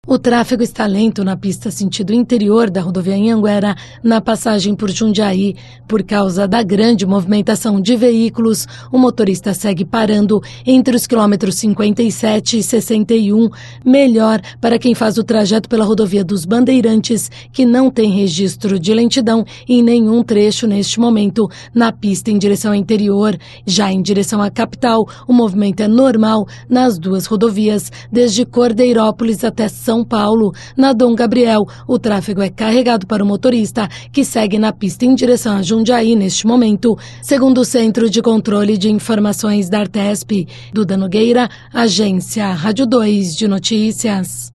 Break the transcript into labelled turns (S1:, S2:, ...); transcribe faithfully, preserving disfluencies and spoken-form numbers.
S1: O tráfego está lento na pista sentido interior da rodovia Anhanguera, na passagem por Jundiaí. Por causa da grande movimentação de veículos, o motorista segue parando entre os quilômetros cinquenta e sete e sessenta e um. Melhor para quem faz o trajeto pela rodovia dos Bandeirantes, que não tem registro de lentidão em nenhum trecho neste momento na pista em direção ao interior. Já em direção à capital, o movimento é normal nas duas rodovias, desde Cordeirópolis até São São Paulo. Na Dom Gabriel, o tráfego é carregado para o motorista, que segue na pista em direção a Jundiaí neste momento, segundo o Centro de Controle de Informações da Artesp. Duda Nogueira, Agência Rádio dois de Notícias.